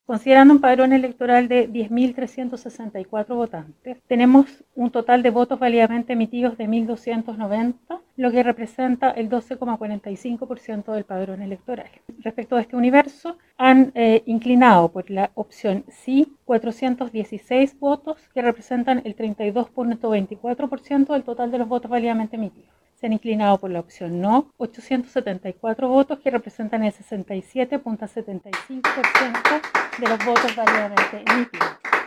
Considerando un padrón electoral de 10.364 votantes, tenemos un total de votos válidamente emitidos de 1.290, lo que representa el 12,45% del padrón electoral. Respecto a este universo, han inclinado por la opción sí 416 votos, que representan el 32,24% del total de los votos válidamente emitidos. Se han inclinado por la opción no 874 votos, que representan el 67,75% de los votos válidamente emitidos.